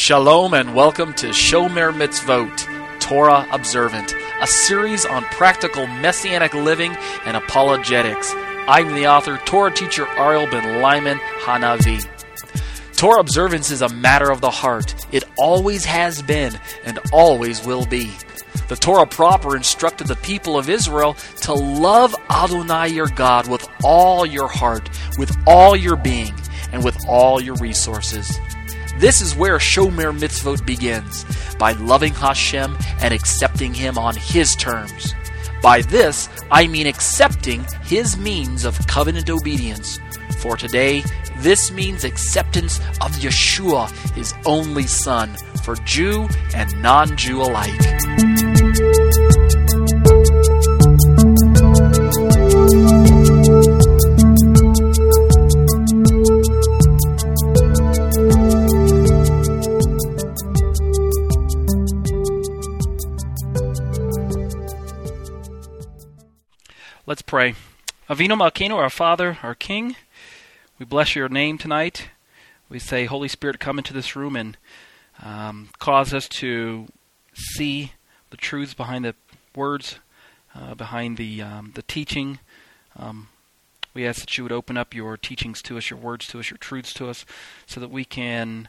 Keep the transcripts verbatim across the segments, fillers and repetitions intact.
Shalom and welcome to Shomer Mitzvot, Torah Observant, a series on practical Messianic living and apologetics. I'm the author, Torah teacher Ariel ben Lyman Hanavi. Torah observance is a matter of the heart. It always has been and always will be. The Torah proper instructed the people of Israel to love Adonai your God with all your heart, with all your being, and with all your resources. This is where Shomer Mitzvot begins, by loving Hashem and accepting Him on His terms. By this, I mean accepting His means of covenant obedience. For today, this means acceptance of Yeshua, His only Son, for Jew and non-Jew alike. Let's pray. Avinu Malkeinu, our Father, our King, we bless your name tonight. We say, Holy Spirit, come into this room and um, cause us to see the truths behind the words, uh, behind the um, the teaching. Um, we ask that you would open up your teachings to us, your words to us, your truths to us, so that we can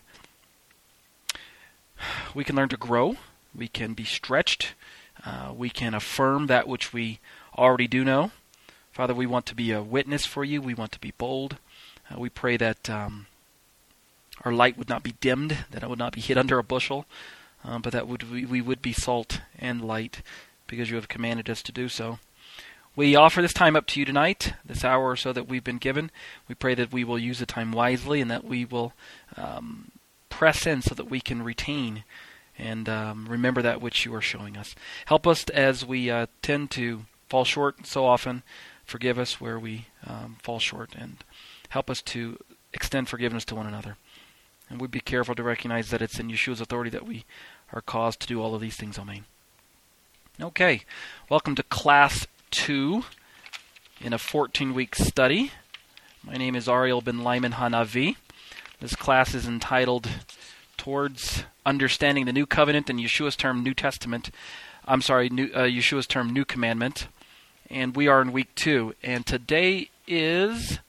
we can learn to grow, we can be stretched, uh, we can affirm that which we already do know. Father, we want to be a witness for you. We want to be bold. Uh, we pray that um, our light would not be dimmed, that it would not be hid under a bushel, um, but that would we, we would be salt and light because you have commanded us to do so. We offer this time up to you tonight, this hour or so that we've been given. We pray that we will use the time wisely and that we will um, press in so that we can retain and um, remember that which you are showing us. Help us as we uh, tend to fall short so often. Forgive us where we um, fall short, and help us to extend forgiveness to one another. And we'd be careful to recognize that it's in Yeshua's authority that we are caused to do all of these things. Amen. Okay, welcome to Class two in a fourteen-week study. My name is Ariel ben Lyman Hanavi. This class is entitled Towards Understanding the New Covenant and Yeshua's term New Testament. I'm sorry, new, uh, Yeshua's term New Commandment. And we are in week two. And today is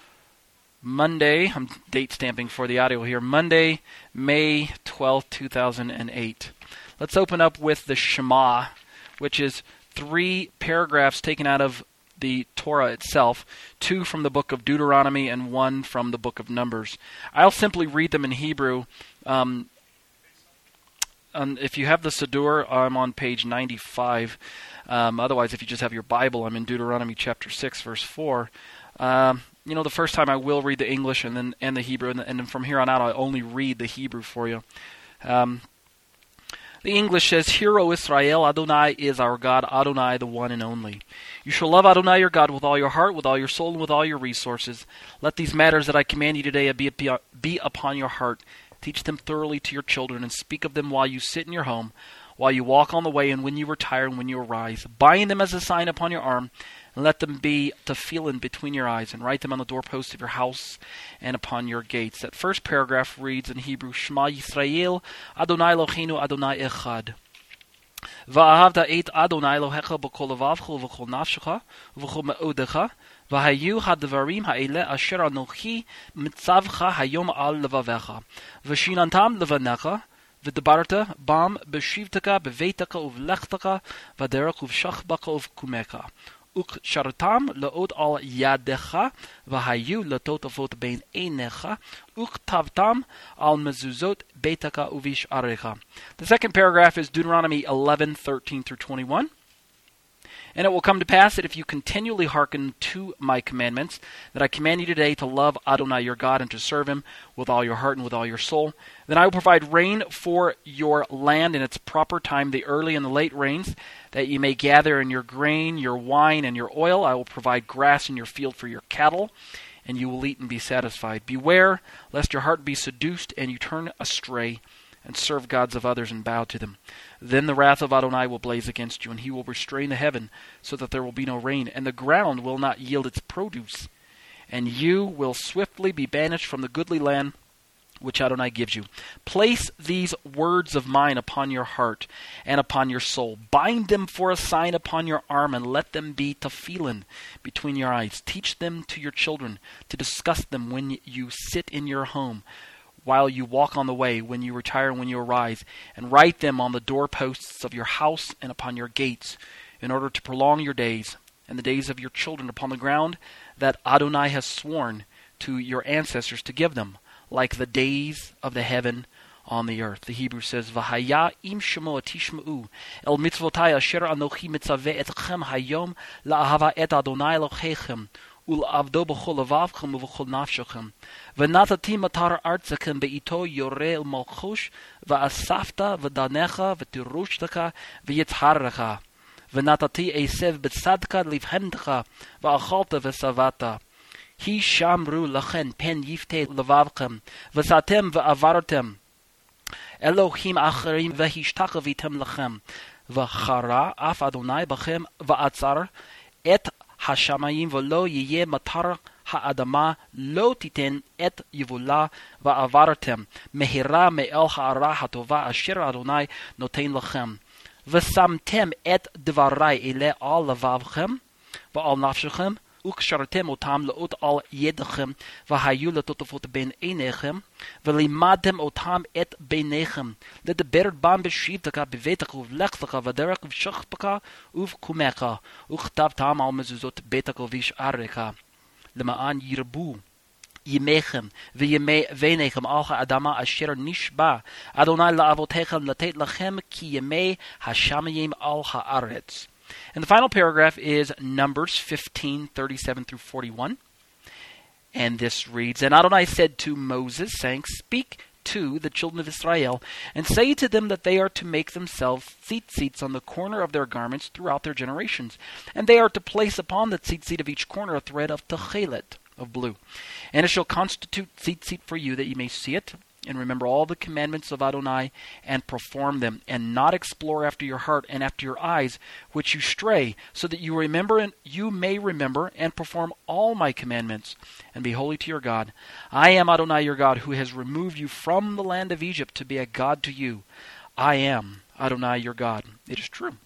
Monday. I'm date stamping for the audio here. Monday, May twelfth, two thousand eight. Let's open up with the Shema, which is three paragraphs taken out of the Torah itself, two from the book of Deuteronomy and one from the book of Numbers. I'll simply read them in Hebrew. Um, um, if you have the Siddur, I'm on page ninety-five. Um, otherwise, if you just have your Bible, I'm in Deuteronomy chapter six, verse four. Um, you know, the first time I will read the English and then and the Hebrew, and, and then from here on out, I'll only read the Hebrew for you. Um, the English says, Hear, O Israel, Adonai is our God, Adonai the one and only. You shall love Adonai your God with all your heart, with all your soul, and with all your resources. Let these matters that I command you today be, be upon your heart. Teach them thoroughly to your children, and speak of them while you sit in your home, while you walk on the way, and when you retire, and when you arise. Bind them as a sign upon your arm, and let them be tefillin between your eyes, and write them on the doorposts of your house and upon your gates. That first paragraph reads in Hebrew, Shema Yisrael, Adonai Eloheinu, Adonai Echad. Va'ahavta et Adonai Elohecha b'kol levavcha v'kol nafshecha v'kol me'odecha v'hayu hadvarim ha'ele asher anochi mitzavcha hayom al levavecha v'shinantam levanecha v'debarta bam b'shivteka b'veiteka uv'lechteka v'derech uv'shachbaka uv'kumeka uk shartam le'od al yadecha v'hayu letotavot bein einecha uk tavtam al mezuzot beiteka uvish arecha. The second paragraph is Deuteronomy eleven, thirteen through twenty-one. And it will come to pass that if you continually hearken to my commandments, that I command you today to love Adonai your God and to serve him with all your heart and with all your soul, then I will provide rain for your land in its proper time, the early and the late rains, that you may gather in your grain, your wine, and your oil. I will provide grass in your field for your cattle, and you will eat and be satisfied. Beware, lest your heart be seduced, and you turn astray, and serve gods of others and bow to them. Then the wrath of Adonai will blaze against you, and he will restrain the heaven, so that there will be no rain, and the ground will not yield its produce. And you will swiftly be banished from the goodly land which Adonai gives you. Place these words of mine upon your heart and upon your soul. Bind them for a sign upon your arm, and let them be tefillin between your eyes. Teach them to your children, to discuss them when you sit in your home, while you walk on the way, when you retire and when you arise, and write them on the doorposts of your house and upon your gates, in order to prolong your days and the days of your children upon the ground that Adonai has sworn to your ancestors to give them, like the days of the heaven on the earth. The Hebrew says, V'haya im shemo tishmeu el mitzvotai asher anochi mitzaveh etchem hayom la'ahava et Adonai Elohechem ul'avdo b'chol levavchem u'b'chol nafshechem v'natati matar artzachem be'ito yoreh el malchush v'asafta v'danecha v'tirushtaka v'yitzharecha v'natati esev b'tzadka livhemdecha v'achalta v'savata Hi shamru lachen pen yifte levavchem v'satem v'avartem Elohim acharim v'hishtakavitem lachem v'chara af Adonai b'chem v'atzar et hashamayim v'lo yiyeh matar ha'adama lo titen et yivula v'avartem mehira me'el ha'ara hatova asher Adonai noten lachem v'samtem et dvarai ele al levavchem v'al nafshechem Ukshartem otam leot al yedechem v'hayu letotofot ben einechem v'limadem otam et beinechem ledeber bam b'shivtaka b'vetaka uv'lechtaka v'derek v'shachpaka uv'kumecha uchtav tam al mezuzot betaka v'isharecha lema'an yirbu yimechem v'yimei veinechem al ha'adama asher nishba Adonai la'avotechem letet lachem ki yimei hashamayim al ha'aretz. And the final paragraph is Numbers fifteen, thirty-seven through forty-one. And this reads, And Adonai said to Moses, saying, Speak to the children of Israel, and say to them that they are to make themselves tzitzits on the corner of their garments throughout their generations. And they are to place upon the tzitzit of each corner a thread of techelet, of blue. And it shall constitute tzitzit for you, that you may see it, and remember all the commandments of Adonai, and perform them, and not explore after your heart and after your eyes, which you stray, so that you remember and you may remember and perform all my commandments, and be holy to your God. I am Adonai your God, who has removed you from the land of Egypt to be a God to you. I am Adonai your God. It is true.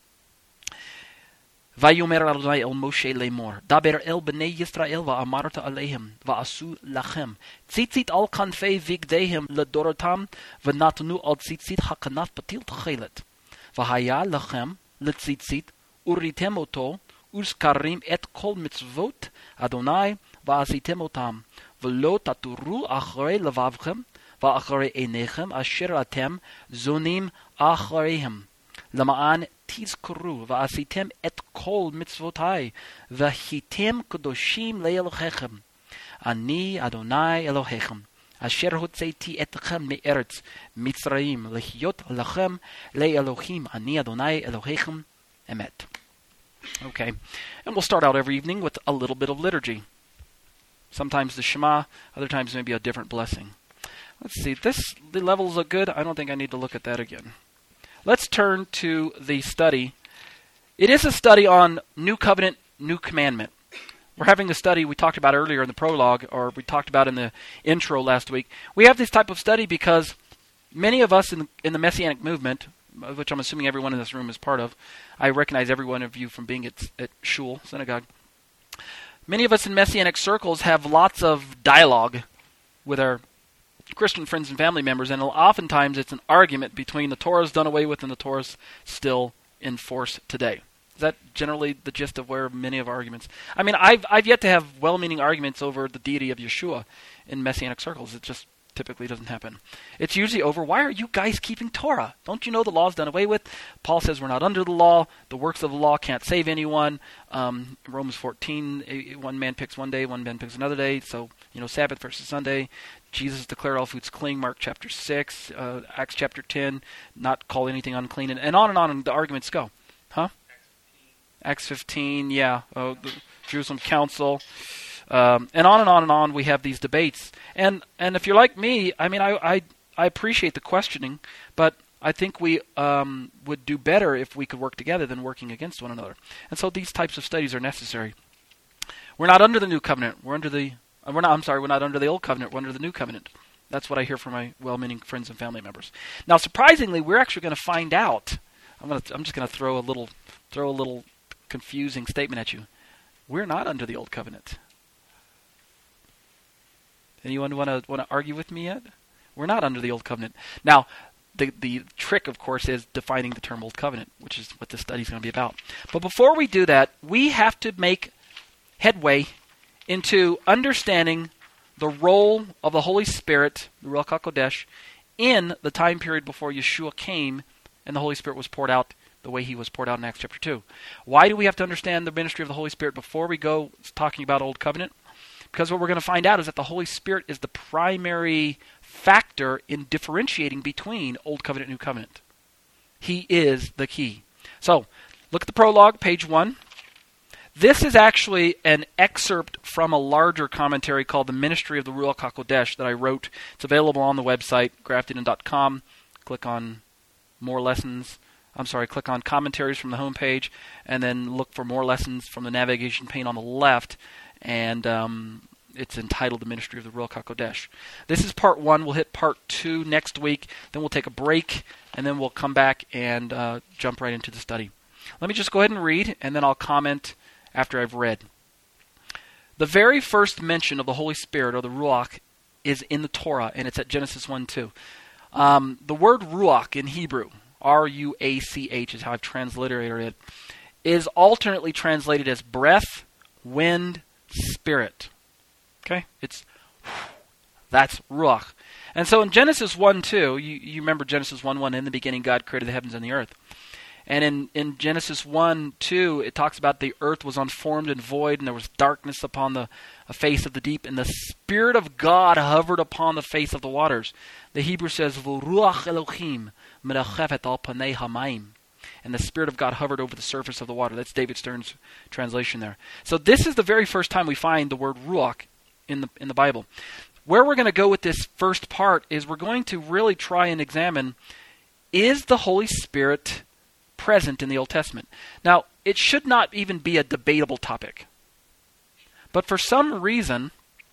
Vayomer Adonai el Moshe lemor, daber el bnei Yisrael va'amarta alehem, va'asu lachem, tzitzit al kanfei vigdehem ledorotam, v'natnu al tzitzit hakanat patil tchelet, v'haya lachem letzitzit, uritem oto, uzkarim et kol mitzvot Adonai, va'asitem otam, v'lo taturu acharei levavchem, va'acharei einechem, asher atem zonim achareihem, lema'an tizkuru va'asitem et kol mitzvotai v'hitem kadoshim le'elokechem ani Adonai Elohechem asher hotzeiti etchem me'eretz Mitzrayim lehiot lachem le'elohim ani Adonai Elohechem emet. Okay, and we'll start out every evening with a little bit of liturgy. Sometimes the Shema, other times maybe a different blessing. Let's see, this the levels look good. I don't think I need to look at that again. Let's turn to the study. It is a study on New Covenant, New Commandment. We're having a study we talked about earlier in the prologue, or we talked about in the intro last week. We have this type of study because many of us in the, in the Messianic movement, which I'm assuming everyone in this room is part of, I recognize every one of you from being at, at Shul, synagogue. Many of us in Messianic circles have lots of dialogue with our Christian friends and family members, and oftentimes it's an argument between the Torah's done away with and the Torah's still in force today. Is that generally the gist of where many of our arguments? I mean, I've I've yet to have well-meaning arguments over the deity of Yeshua in Messianic circles. It just typically doesn't happen. It's usually over, why are you guys keeping Torah? Don't you know the law's done away with? Paul says we're not under the law. The works of the law can't save anyone. Um, Romans fourteen, one man picks one day, one man picks another day. So, you know, Sabbath versus Sunday. Jesus declared all foods clean, Mark chapter six, uh, Acts chapter ten, not call anything unclean, and, and on and on and the arguments go. Huh? Acts fifteen, yeah, uh, the Jerusalem Council, um, and on and on and on we have these debates. And and if you're like me, I mean, I, I, I appreciate the questioning, but I think we um, would do better if we could work together than working against one another. And so these types of studies are necessary. We're not under the new covenant. We're under the We're not. I'm sorry. We're not under the old covenant. We're under the new covenant. That's what I hear from my well-meaning friends and family members. Now, surprisingly, we're actually going to find out. I'm going to. I'm just going to throw a little, throw a little confusing statement at you. We're not under the old covenant. Anyone want to want to argue with me yet? We're not under the old covenant. Now, the the trick, of course, is defining the term old covenant, which is what this study is going to be about. But before we do that, we have to make headway into understanding the role of the Holy Spirit, the Ruach HaKodesh, in the time period before Yeshua came and the Holy Spirit was poured out the way he was poured out in Acts chapter two. Why do we have to understand the ministry of the Holy Spirit before we go talking about Old Covenant? Because what we're going to find out is that the Holy Spirit is the primary factor in differentiating between Old Covenant and New Covenant. He is the key. So, look at the prologue, page one. This is actually an excerpt from a larger commentary called The Ministry of the Ruach HaKodesh that I wrote. It's available on the website, grafted dot com. Click on More Lessons. I'm sorry, click on Commentaries from the homepage, and then look for More Lessons from the navigation pane on the left. And um, it's entitled The Ministry of the Ruach HaKodesh. This is part one. We'll hit part two next week. Then we'll take a break, and then we'll come back and uh, jump right into the study. Let me just go ahead and read, and then I'll comment after I've read. The very first mention of the Holy Spirit, or the Ruach, is in the Torah, and it's at Genesis one two. Um, the word Ruach in Hebrew, R U A C H is how I've transliterated it, is alternately translated as breath, wind, spirit. Okay? It's, that's Ruach. And so in Genesis one two, you, you remember Genesis one one, in the beginning God created the heavens and the earth. And in, in Genesis one two, it talks about the earth was unformed and void, and there was darkness upon the face of the deep, and the Spirit of God hovered upon the face of the waters. The Hebrew says, V'ruach Elohim merachefet al panei hamayim. And the Spirit of God hovered over the surface of the water. That's David Stern's translation there. So this is the very first time we find the word Ruach in the in the Bible. Where we're going to go with this first part is we're going to really try and examine, is the Holy Spirit present in the Old Testament? Now, it should not even be a debatable topic. But for some reason,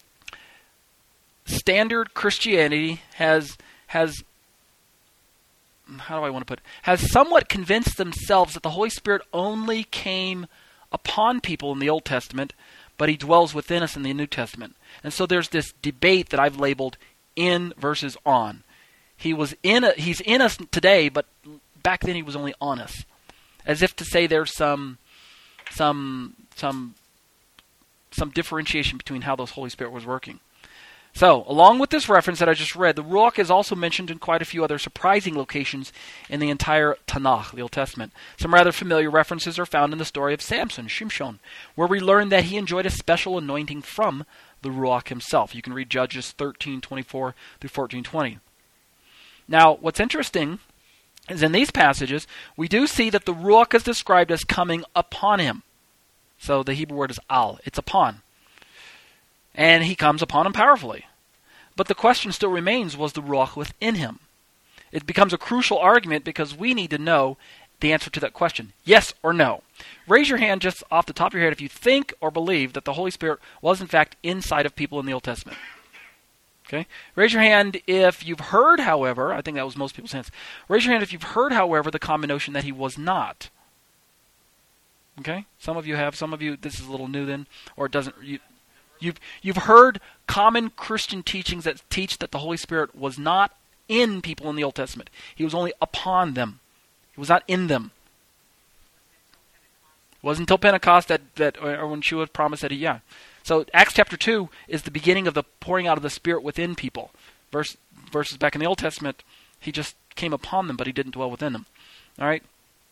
standard Christianity has has how do I want to put it? has somewhat convinced themselves that the Holy Spirit only came upon people in the Old Testament, but he dwells within us in the New Testament. And so there's this debate that I've labeled in versus on. He was in a, he's in us today, but back then he was only on us. As if to say there's some some some some differentiation between how the Holy Spirit was working. So, along with this reference that I just read, the Ruach is also mentioned in quite a few other surprising locations in the entire Tanakh, the Old Testament. Some rather familiar references are found in the story of Samson, Shimshon, where we learn that he enjoyed a special anointing from the Ruach himself. You can read Judges thirteen twenty-four through fourteen twenty. Now, what's interesting is in these passages, we do see that the Ruach is described as coming upon him. So the Hebrew word is al. It's upon. And he comes upon him powerfully. But the question still remains, was the Ruach within him? It becomes a crucial argument because we need to know the answer to that question. Yes or no? Raise your hand just off the top of your head if you think or believe that the Holy Spirit was in fact inside of people in the Old Testament. Okay? Raise your hand if you've heard, however, I think that was most people's hands. Raise your hand if you've heard, however, the common notion that he was not. Okay? Some of you have. Some of you, this is a little new then, or it doesn't... You, You've, you've heard common Christian teachings that teach that the Holy Spirit was not in people in the Old Testament. He was only upon them. He was not in them. It wasn't until Pentecost that, that or when Yeshua promised that he, yeah. So Acts chapter two is the beginning of the pouring out of the Spirit within people. Verse, verses back in the Old Testament, he just came upon them, but he didn't dwell within them. All right?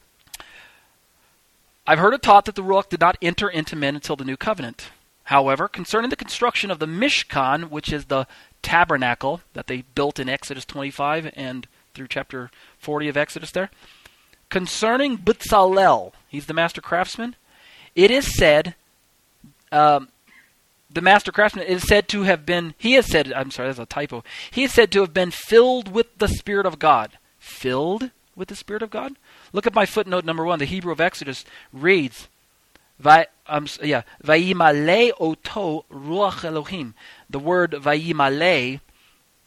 I've heard it taught that the Ruach did not enter into men until the New Covenant. However, concerning the construction of the Mishkan, which is the tabernacle that they built in Exodus twenty-five and through chapter forty of Exodus there, concerning Bezalel, he's the master craftsman, it is said, um, the master craftsman is said to have been, he is said, I'm sorry, that's a typo, he is said to have been filled with the Spirit of God. Filled with the Spirit of God? Look at my footnote number one. The Hebrew of Exodus reads, Va, um, yeah, Vayimale oto ruach Elohim. The word Vayimale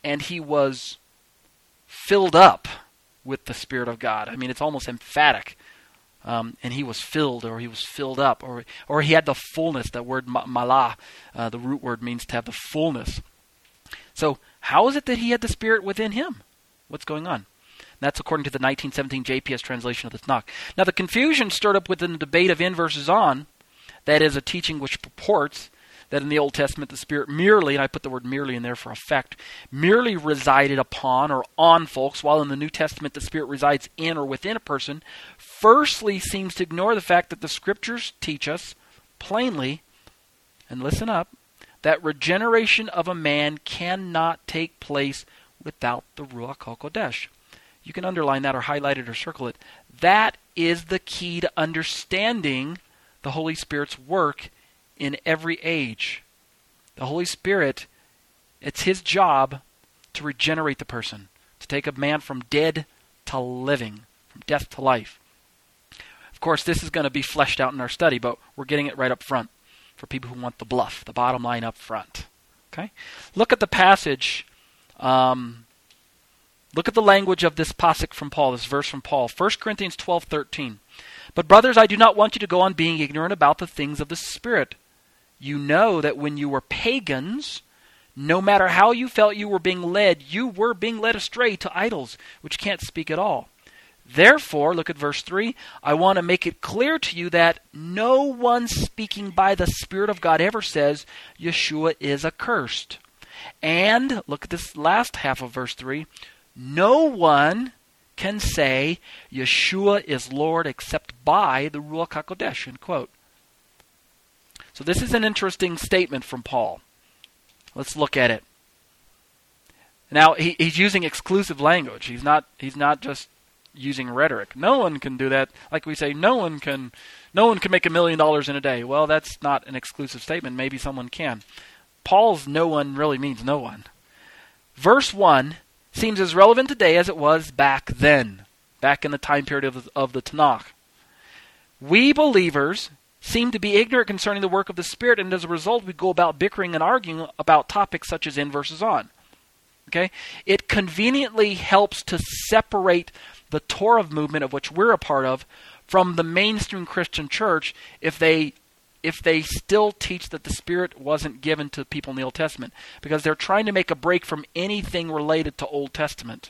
and he was filled up with the Spirit of God. I mean, it's almost emphatic. Um, and he was filled, or he was filled up, or or he had the fullness. That word malah, uh, the root word, means to have the fullness. So how is it that he had the Spirit within him? What's going on? And that's according to the nineteen seventeen J P S translation of the Tanakh. Now the confusion stirred up within the debate of in versus on, that is a teaching which purports that in the Old Testament the Spirit merely, and I put the word merely in there for effect, merely resided upon or on folks, while in the New Testament the Spirit resides in or within a person, firstly seems to ignore the fact that the Scriptures teach us plainly, and listen up, that regeneration of a man cannot take place without the Ruach HaKodesh. You can underline that or highlight it or circle it. That is the key to understanding the Holy Spirit's work in every age. The Holy Spirit, it's His job to regenerate the person, to take a man from dead to living, from death to life. Of course, this is going to be fleshed out in our study, but we're getting it right up front for people who want the bluff, the bottom line up front. Okay? Look at the passage. Um, look at the language of this pasuk from Paul, this verse from Paul. First Corinthians twelve thirteen. But brothers, I do not want you to go on being ignorant about the things of the Spirit. You know that when you were pagans, no matter how you felt you were being led, you were being led astray to idols, which can't speak at all. Therefore, look at verse three, I want to make it clear to you that no one speaking by the Spirit of God ever says Yeshua is accursed. And, look at this last half of verse three, no one can say Yeshua is Lord except by the Ruach HaKodesh, end quote. So this is an interesting statement from Paul. Let's look at it. Now, he, he's using exclusive language. He's not he's not just using rhetoric. No one can do that. Like we say, no one can no one can make a million dollars in a day. Well, that's not an exclusive statement. Maybe someone can. Paul's no one really means no one. Verse one seems as relevant today as it was back then, back in the time period of the, of the Tanakh. We believers seem to be ignorant concerning the work of the Spirit, and as a result we go about bickering and arguing about topics such as in versus on. Okay? It conveniently helps to separate the Torah movement, of which we're a part of, from the mainstream Christian church if they if they still teach that the Spirit wasn't given to people in the Old Testament, because they're trying to make a break from anything related to Old Testament.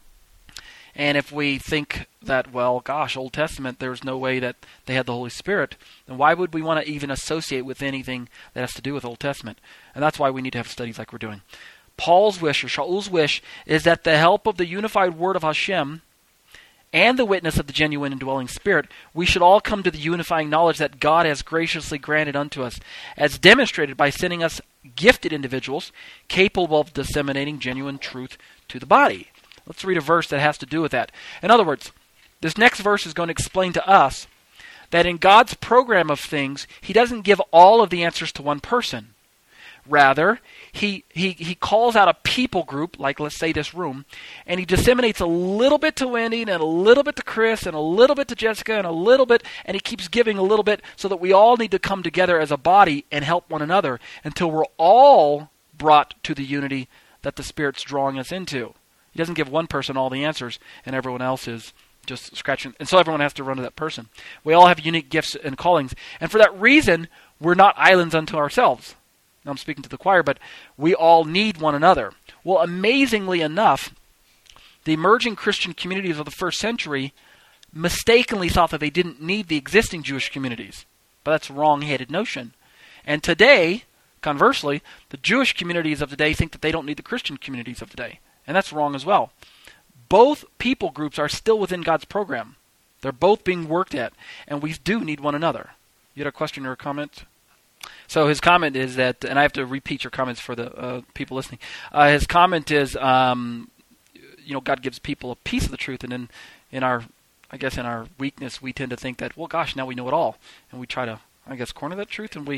And if we think that, well, gosh, Old Testament, there's no way that they had the Holy Spirit, then why would we want to even associate with anything that has to do with Old Testament? And that's why we need to have studies like we're doing. Paul's wish, or Shaul's wish, is that the help of the unified word of Hashem and the witness of the genuine indwelling Spirit, we should all come to the unifying knowledge that God has graciously granted unto us, as demonstrated by sending us gifted individuals capable of disseminating genuine truth to the body. Let's read a verse that has to do with that. In other words, this next verse is going to explain to us that in God's program of things, He doesn't give all of the answers to one person. Rather, he, he, he calls out a people group, like let's say this room, and He disseminates a little bit to Wendy, and a little bit to Chris, and a little bit to Jessica, and a little bit, and He keeps giving a little bit so that we all need to come together as a body and help one another until we're all brought to the unity that the Spirit's drawing us into. He doesn't give one person all the answers, and everyone else is just scratching. And so everyone has to run to that person. We all have unique gifts and callings. And for that reason, we're not islands unto ourselves. Now I'm speaking to the choir, but we all need one another. Well, amazingly enough, the emerging Christian communities of the first century mistakenly thought that they didn't need the existing Jewish communities. But that's a wrong-headed notion. And today, conversely, the Jewish communities of today think that they don't need the Christian communities of today. And that's wrong as well. Both people groups are still within God's program. They're both being worked at, and we do need one another. You had a question or a comment? So his comment is that, and I have to repeat your comments for the uh, people listening. Uh, his comment is, um, you know, God gives people a piece of the truth, and in, in our, I guess in our weakness, we tend to think that, well, gosh, now we know it all. And we try to, I guess, corner that truth, and we...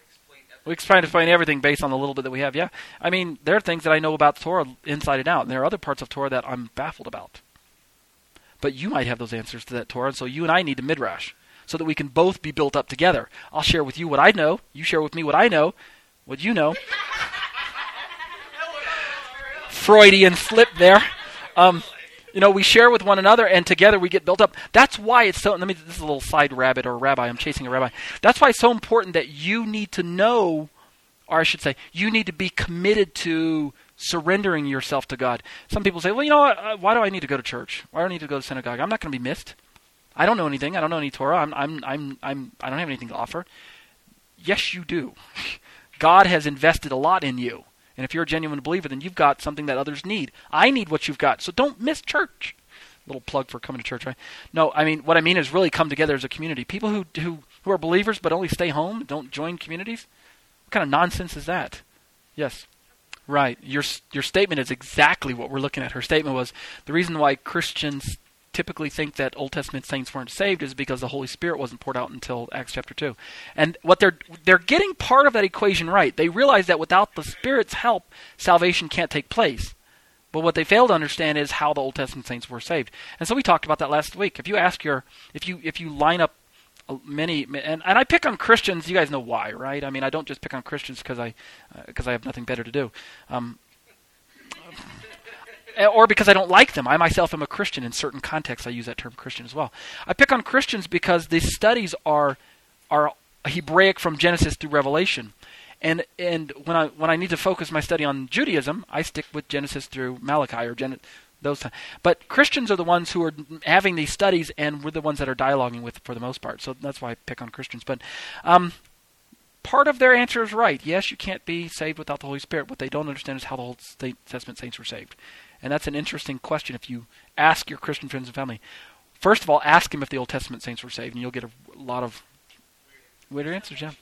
We try to explain everything based on the little bit that we have. Yeah, I mean, there are things that I know about Torah inside and out, and there are other parts of Torah that I'm baffled about. But you might have those answers to that Torah, and so you and I need a midrash, so that we can both be built up together. I'll share with you what I know. You share with me what I know. What you know. Freudian slip there. Um, you know, we share with one another, and together we get built up. That's why it's so. Let me. This is a little side rabbit or rabbi. I'm chasing a rabbi. That's why it's so important that you need to know, or I should say, you need to be committed to surrendering yourself to God. Some people say, well, you know what? Uh, why do I need to go to church? Why do I need to go to synagogue? I'm not going to be missed. I don't know anything. I don't know any Torah. I'm. I'm. I'm. I'm. I don't have anything to offer. Yes, you do. God has invested a lot in you. And if you're a genuine believer, then you've got something that others need. I need what you've got, so don't miss church. Little plug for coming to church, right? No, I mean, what I mean is really come together as a community. People who who, who are believers but only stay home, don't join communities, what kind of nonsense is that? Yes. Right. Your your statement is exactly what we're looking at. Her statement was, the reason why Christians typically think that Old Testament saints weren't saved is because the Holy Spirit wasn't poured out until Acts chapter two. And what they're they're getting part of that equation right. They realize that without the Spirit's help, salvation can't take place. But what they fail to understand is how the Old Testament saints were saved. And so we talked about that last week. If you ask your if you if you line up many and, and I pick on Christians, you guys know why, right? I mean, I don't just pick on Christians because I because uh, I have nothing better to do. Um Or because I don't like them. I myself am a Christian. In certain contexts, I use that term Christian as well. I pick on Christians because these studies are are Hebraic from Genesis through Revelation. And and when I when I need to focus my study on Judaism, I stick with Genesis through Malachi or Gen- those. But Christians are the ones who are having these studies, and we're the ones that are dialoguing with for the most part. So that's why I pick on Christians. But um, part of their answer is right. Yes, you can't be saved without the Holy Spirit. What they don't understand is how the Old Testament saints were saved. And that's an interesting question if you ask your Christian friends and family. First of all, ask them if the Old Testament saints were saved, and you'll get a lot of weird answers, yeah.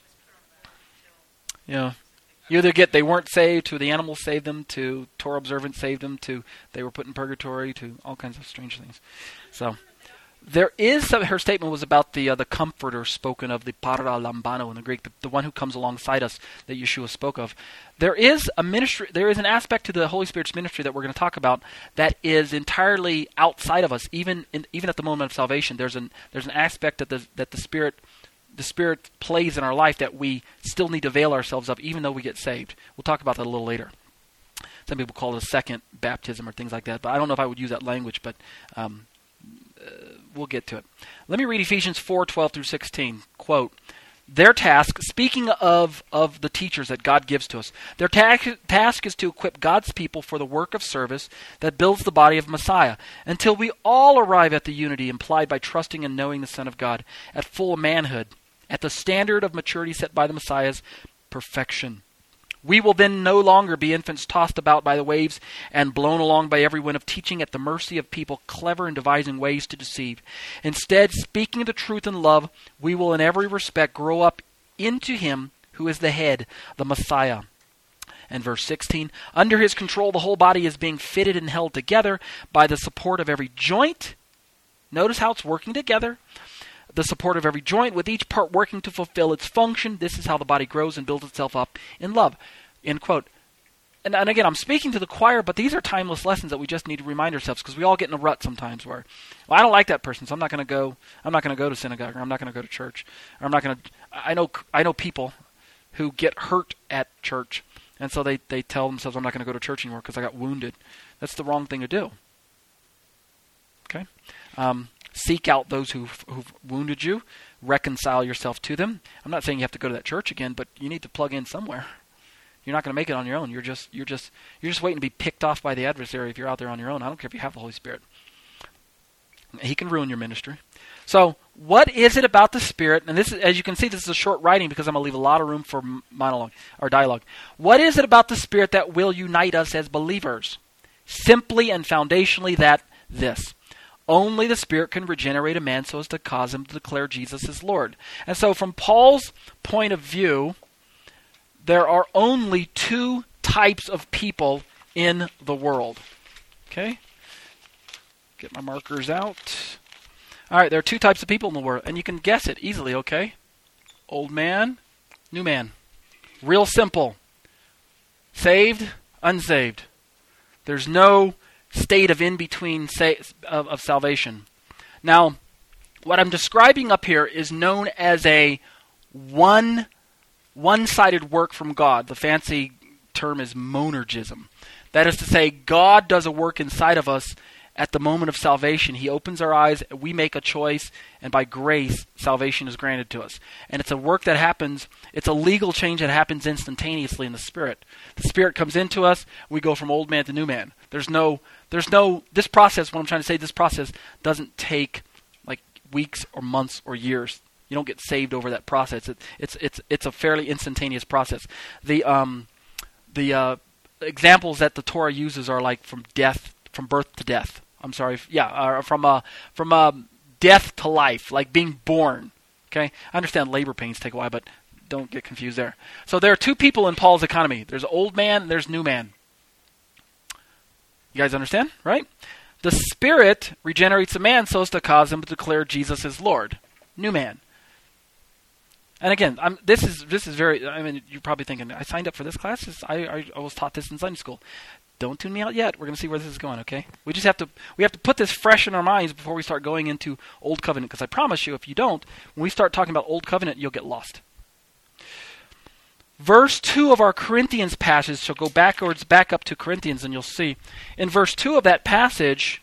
Yeah. You either get they weren't saved, to the animals saved them, to Torah observance saved them, to they were put in purgatory, to all kinds of strange things. So there is some, her statement was about the uh, the comforter spoken of, the para lambano in the Greek, the, the one who comes alongside us that Yeshua spoke of. There is a ministry, there is an aspect to the Holy Spirit's ministry that we're going to talk about that is entirely outside of us. Even in, even at the moment of salvation, there's an there's an aspect that the that the Spirit the Spirit plays in our life that we still need to avail ourselves of, even though we get saved. We'll talk about that a little later. Some people call it a second baptism or things like that, but I don't know if I would use that language, but um, uh, we'll get to it. Let me read Ephesians four twelve through sixteen. Quote, their task, speaking of, of the teachers that God gives to us, their ta- task is to equip God's people for the work of service that builds the body of Messiah, until we all arrive at the unity implied by trusting and knowing the Son of God, at full manhood, at the standard of maturity set by the Messiah's perfection. We will then no longer be infants tossed about by the waves and blown along by every wind of teaching at the mercy of people clever in devising ways to deceive. Instead, speaking the truth in love, we will in every respect grow up into Him who is the head, the Messiah. And verse sixteen, under His control the whole body is being fitted and held together by the support of every joint. Notice how it's working together. The support of every joint, with each part working to fulfill its function. This is how the body grows and builds itself up in love. End quote. And, and again, I'm speaking to the choir, but these are timeless lessons that we just need to remind ourselves, because we all get in a rut sometimes where, well, I don't like that person, so I'm not going to go. I'm not going to go to synagogue, or I'm not going to go to church, or I'm not going to. I know I know people who get hurt at church, and so they they tell themselves, I'm not going to go to church anymore because I got wounded. That's the wrong thing to do. Okay. Um, Seek out those who've, who've wounded you. Reconcile yourself to them. I'm not saying you have to go to that church again, but you need to plug in somewhere. You're not going to make it on your own. You're just you're just you're just waiting to be picked off by the adversary if you're out there on your own. I don't care if you have the Holy Spirit. He can ruin your ministry. So, what is it about the Spirit? And this, is, as you can see, this is a short writing because I'm going to leave a lot of room for monologue or dialogue. What is it about the Spirit that will unite us as believers? Simply and foundationally, that this. Only the Spirit can regenerate a man so as to cause him to declare Jesus as Lord. And so from Paul's point of view, there are only two types of people in the world. Okay? Get my markers out. All right, there are two types of people in the world, and you can guess it easily, okay? Old man, new man. Real simple. Saved, unsaved. There's no state of in-between sa- of, of salvation. Now, what I'm describing up here is known as a one, one-sided work from God. The fancy term is monergism. That is to say, God does a work inside of us at the moment of salvation. He opens our eyes, we make a choice, and by grace, salvation is granted to us. And it's a work that happens, it's a legal change that happens instantaneously in the Spirit. The Spirit comes into us, we go from old man to new man. There's no, there's no, this process, what I'm trying to say, this process doesn't take like weeks or months or years. You don't get saved over that process. It, it's it's it's a fairly instantaneous process. The um the uh, examples that the Torah uses are like from death, from birth to death. I'm sorry, yeah, uh, from uh, from uh, death to life, like being born. Okay, I understand labor pains take a while, but don't get confused there. So there are two people in Paul's economy. There's old man, and there's new man. You guys understand, right? The Spirit regenerates a man so as to cause him to declare Jesus as Lord. New man. And again, I'm, this is this is very. I mean, you're probably thinking, I signed up for this class. I, I I was taught this in Sunday school. Don't tune me out yet. We're going to see where this is going, okay? We just have to we have to put this fresh in our minds before we start going into Old Covenant, because I promise you, if you don't, when we start talking about Old Covenant, you'll get lost. Verse two of our Corinthians passage, so go backwards, back up to Corinthians, and you'll see. In verse two of that passage,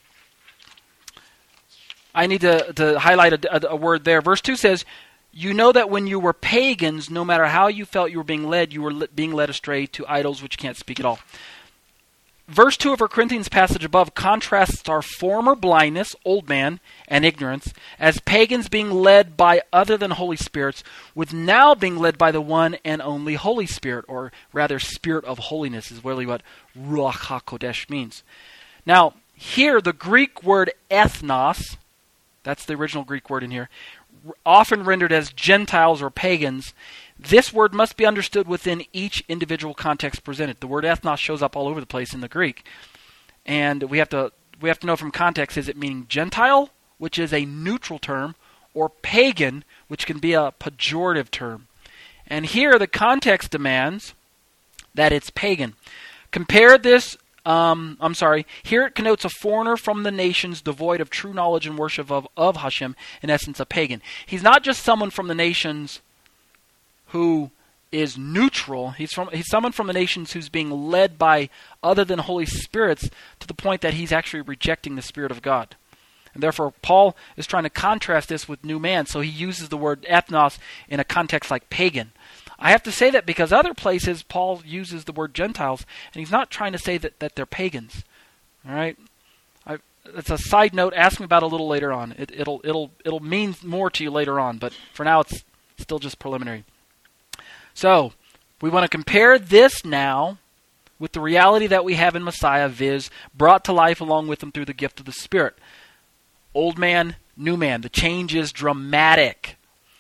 I need to, to highlight a, a, a word there. Verse two says, you know that when you were pagans, no matter how you felt you were being led, you were li- being led astray to idols which can't speak at all. Verse two of our Corinthians passage above contrasts our former blindness, old man, and ignorance, as pagans being led by other than Holy Spirits, with now being led by the one and only Holy Spirit, or rather Spirit of Holiness is really what Ruach HaKodesh means. Now, here the Greek word ethnos, that's the original Greek word in here, often rendered as Gentiles or pagans. This word must be understood within each individual context presented. The word ethnos shows up all over the place in the Greek. And we have to we have to know from context, is it meaning Gentile, which is a neutral term, or pagan, which can be a pejorative term. And here the context demands that it's pagan. Compare this, um, I'm sorry, here it connotes a foreigner from the nations devoid of true knowledge and worship of, of Hashem, in essence a pagan. He's not just someone from the nations who is neutral. He's from he's someone from the nations who's being led by other than Holy Spirits, to the point that he's actually rejecting the Spirit of God. And therefore, Paul is trying to contrast this with new man, so he uses the word ethnos in a context like pagan. I have to say that because other places Paul uses the word Gentiles, and he's not trying to say that, that they're pagans. All right? I, it's a side note. Ask me about it a little later on. It, it'll it'll it'll mean more to you later on, but for now it's still just preliminary. So, we want to compare this now with the reality that we have in Messiah, viz., brought to life along with him through the gift of the Spirit. Old man, new man. The change is dramatic.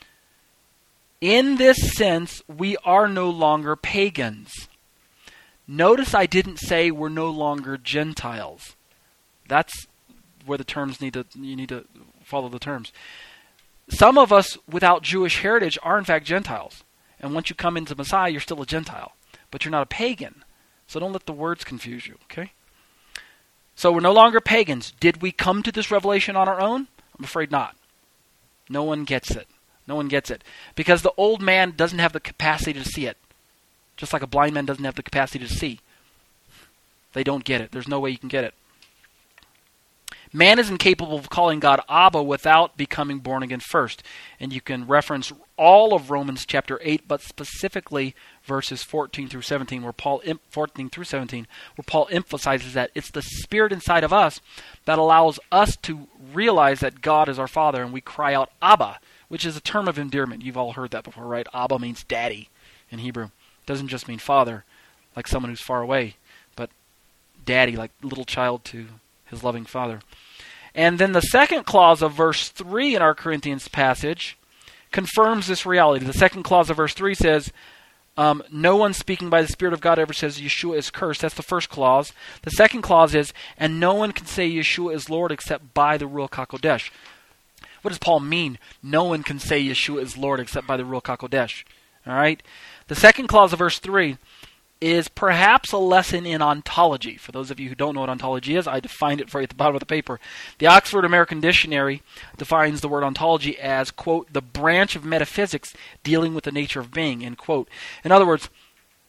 In this sense, we are no longer pagans. Notice I didn't say we're no longer Gentiles. That's where the terms need to, you need to follow the terms. Some of us without Jewish heritage are in fact Gentiles. And once you come into Messiah, you're still a Gentile. But you're not a pagan. So don't let the words confuse you, okay? So we're no longer pagans. Did we come to this revelation on our own? I'm afraid not. No one gets it. No one gets it. Because the old man doesn't have the capacity to see it. Just like a blind man doesn't have the capacity to see. They don't get it. There's no way you can get it. Man is incapable of calling God Abba without becoming born again first. And you can reference all of Romans chapter eight, but specifically verses fourteen through seventeen, where Paul fourteen through seventeen, where Paul emphasizes that it's the Spirit inside of us that allows us to realize that God is our Father, and we cry out Abba, which is a term of endearment. You've all heard that before, right? Abba means daddy in Hebrew. It doesn't just mean father, like someone who's far away, but daddy, like little child to his loving father. And then the second clause of verse three in our Corinthians passage confirms this reality. The second clause of verse three says, um, no one speaking by the Spirit of God ever says Yeshua is cursed. That's the first clause. The second clause is, and no one can say Yeshua is Lord except by the Ruach HaKodesh. What does Paul mean? No one can say Yeshua is Lord except by the Ruach HaKodesh. All right? The second clause of verse three is perhaps a lesson in ontology. For those of you who don't know what ontology is, I defined it for you at the bottom of the paper. The Oxford American Dictionary defines the word ontology as, quote, the branch of metaphysics dealing with the nature of being, end quote. In other words,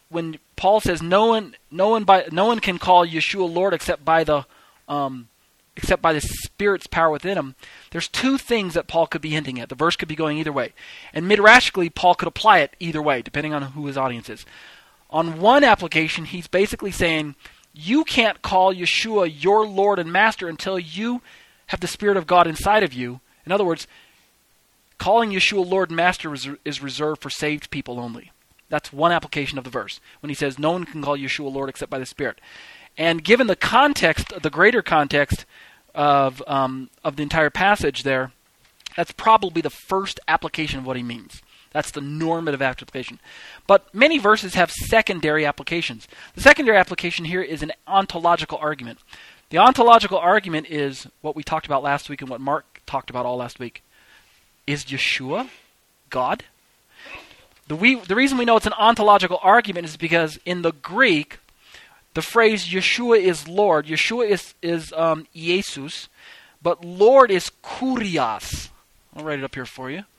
when Paul says no one, no one by no one can call Yeshua Lord except by the um, except by the Spirit's power within him, there's two things that Paul could be hinting at. The verse could be going either way, and midrashically, Paul could apply it either way, depending on who his audience is. On one application, he's basically saying you can't call Yeshua your Lord and Master until you have the Spirit of God inside of you. In other words, calling Yeshua Lord and Master is, is reserved for saved people only. That's one application of the verse, when he says no one can call Yeshua Lord except by the Spirit. And given the context, the greater context of um, of the entire passage there, that's probably the first application of what he means. That's the normative application. But many verses have secondary applications. The secondary application here is an ontological argument. The ontological argument is what we talked about last week and what Mark talked about all last week. Is Yeshua God? The, we, the reason we know it's an ontological argument is because in the Greek, the phrase Yeshua is Lord, Yeshua is, is um, Jesus, but Lord is Kurios. I'll write it up here for you.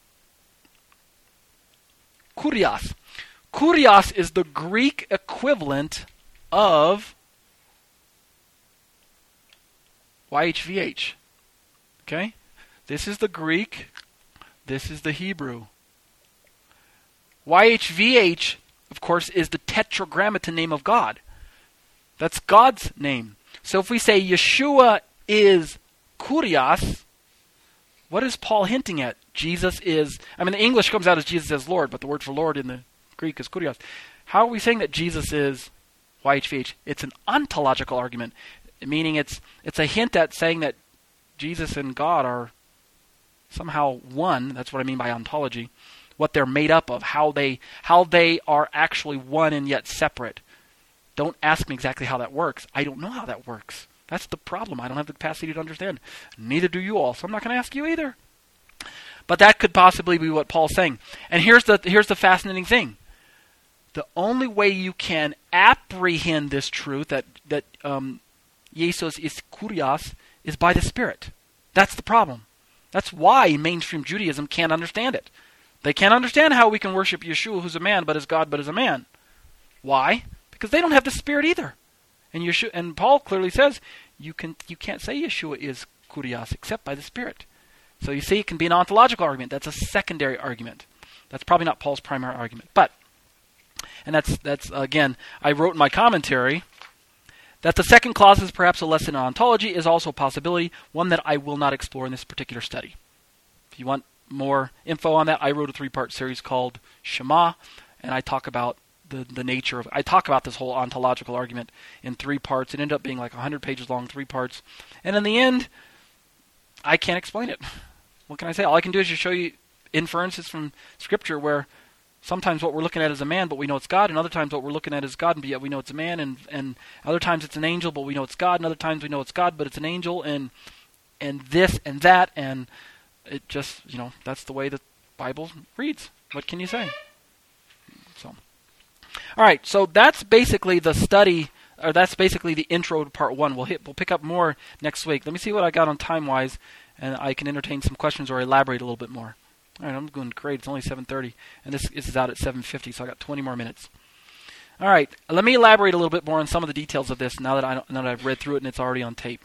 Kurios. Kurios is the Greek equivalent of Y H V H. Okay? This is the Greek. This is the Hebrew. Y H V H, of course, is the tetragrammaton name of God. That's God's name. So if we say Yeshua is Kurios, what is Paul hinting at? Jesus is, I mean, the English comes out as Jesus as Lord, but the word for Lord in the Greek is Kurios. How are we saying that Jesus is Y H V H? It's an ontological argument, meaning it's it's a hint at saying that Jesus and God are somehow one. That's what I mean by ontology. What they're made up of, how they how they are actually one and yet separate. Don't ask me exactly how that works. I don't know how that works. That's the problem. I don't have the capacity to understand. Neither do you all, so I'm not going to ask you either. But that could possibly be what Paul's saying. And here's the here's the fascinating thing. The only way you can apprehend this truth that that um, Jesus is Kurios is by the Spirit. That's the problem. That's why mainstream Judaism can't understand it. They can't understand how we can worship Yeshua, who's a man, but is God, but is a man. Why? Because they don't have the Spirit either. And Yeshua, and Paul clearly says you can you can't say Yeshua is Kurios except by the Spirit. So you see, it can be an ontological argument. That's a secondary argument. That's probably not Paul's primary argument. But, and that's that's again, I wrote in my commentary that the second clause is perhaps a lesson in ontology is also a possibility, one that I will not explore in this particular study. If you want more info on that, I wrote a three-part series called Shema, and I talk about the, the nature of, I talk about this whole ontological argument in three parts. It ended up being like one hundred pages long, three parts. And in the end, I can't explain it. What can I say? All I can do is just show you inferences from Scripture where sometimes what we're looking at is a man, but we know it's God, and other times what we're looking at is God, and yet we know it's a man, and, and other times it's an angel, but we know it's God, and other times we know it's God, but it's an angel, and and this and that, and it just, you know, that's the way the Bible reads. What can you say? So, all right, so that's basically the study, or that's basically the intro to part one. We'll hit, we'll pick up more next week. Let me see what I got on time-wise, and I can entertain some questions or elaborate a little bit more. All right, I'm going great. It's only seven thirty, and this, this is out at seven fifty, so I got twenty more minutes. All right, let me elaborate a little bit more on some of the details of this now that, I, now that I've read through it and it's already on tape.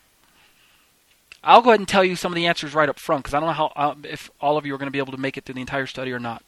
I'll go ahead and tell you some of the answers right up front, because I don't know how uh, if all of you are going to be able to make it through the entire study or not.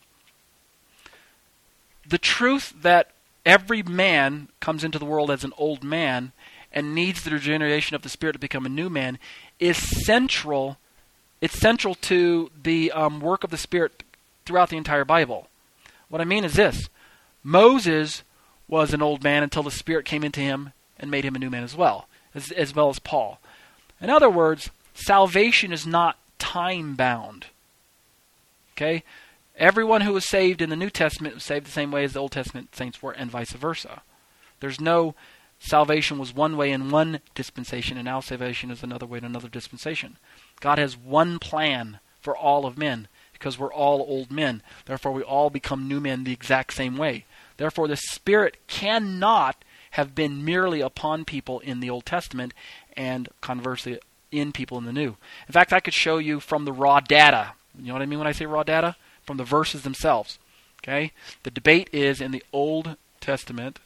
The truth that every man comes into the world as an old man and needs the regeneration of the Spirit to become a new man is central. It's central to the um, work of the Spirit throughout the entire Bible. What I mean is this. Moses was an old man until the Spirit came into him and made him a new man as well, as, as well as Paul. In other words, salvation is not time-bound. Okay? Everyone who was saved in the New Testament was saved the same way as the Old Testament saints were, and vice versa. There's no salvation was one way in one dispensation, and now salvation is another way in another dispensation. God has one plan for all of men, because we're all old men. Therefore, we all become new men the exact same way. Therefore, the Spirit cannot have been merely upon people in the Old Testament and conversely in people in the New. In fact, I could show you from the raw data. You know what I mean when I say raw data? From the verses themselves. Okay? The debate is in the Old Testament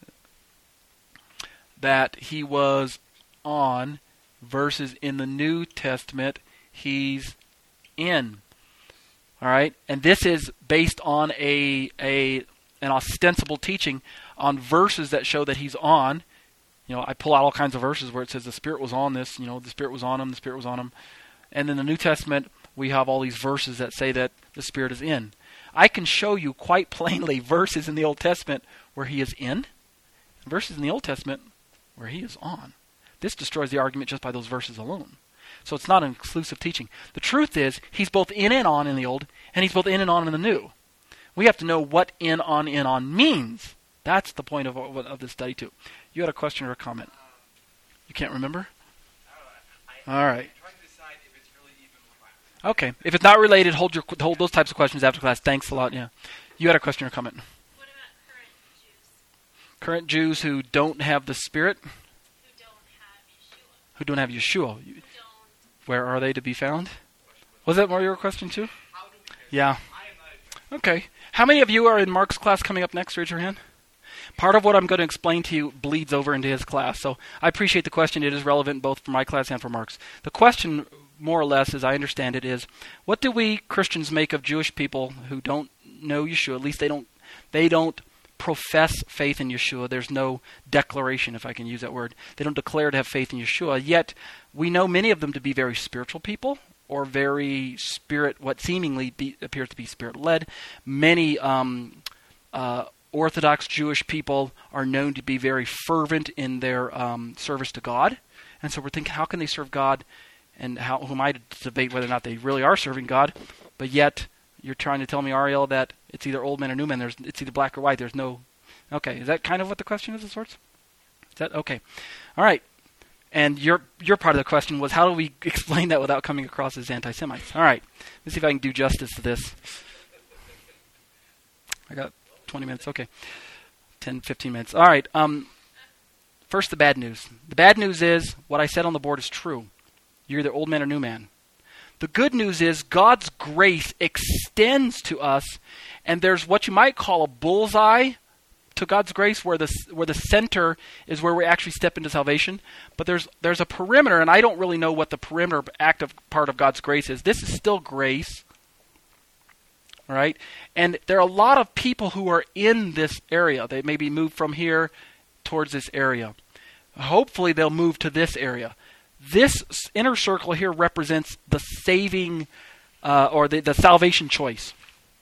that he was on versus in the New Testament he's in. All right? And this is based on a a an ostensible teaching on verses that show that he's on. You know, I pull out all kinds of verses where it says the Spirit was on this, you know, the Spirit was on him, the Spirit was on him. And in the New Testament, we have all these verses that say that the Spirit is in. I can show you quite plainly verses in the Old Testament where he is in, and verses in the Old Testament where he is on. This destroys the argument just by those verses alone. So it's not an exclusive teaching. The truth is, he's both in and on in the Old, and he's both in and on in the New. We have to know what in, on, in, on means. That's the point of, of this study too. You had a question or a comment? You can't remember? All right. Okay. If it's not related, hold your hold those types of questions after class. Thanks a lot. Yeah. You had a question or comment? What about current Jews? Current Jews who don't have the Spirit? Who don't have Yeshua? Who don't have Yeshua? Who don't. Where are they to be found? Was that more your question too? Yeah. Okay. How many of you are in Mark's class coming up next? Raise your hand. Part of what I'm going to explain to you bleeds over into his class. So I appreciate the question. It is relevant both for my class and for Mark's. The question, more or less, as I understand it, is what do we Christians make of Jewish people who don't know Yeshua? At least they don't they don't profess faith in Yeshua. There's no declaration, if I can use that word. They don't declare to have faith in Yeshua. Yet we know many of them to be very spiritual people, or very spirit, what seemingly be, appears to be spirit-led. Many um, uh, Orthodox Jewish people are known to be very fervent in their um, service to God. And so we're thinking, how can they serve God? And how, who am I to debate whether or not they really are serving God? But yet, you're trying to tell me, Ariel, that it's either old men or new men. There's, it's either black or white. There's no... Okay, is that kind of what the question is of sorts? Is that... Okay. All right. And your your part of the question was, how do we explain that without coming across as anti-Semites? All right. Let's see if I can do justice to this. I got twenty minutes. Okay. ten, fifteen minutes. All right. Um, first, the bad news. The bad news is what I said on the board is true. You're either old man or new man. The good news is God's grace extends to us, and there's what you might call a bullseye to God's grace, where the where the center is where we actually step into salvation. But there's there's a perimeter, and I don't really know what the perimeter active part of God's grace is. This is still grace, all right? And there are a lot of people who are in this area. They maybe move from here towards this area. Hopefully, they'll move to this area. This inner circle here represents the saving uh, or the, the salvation choice.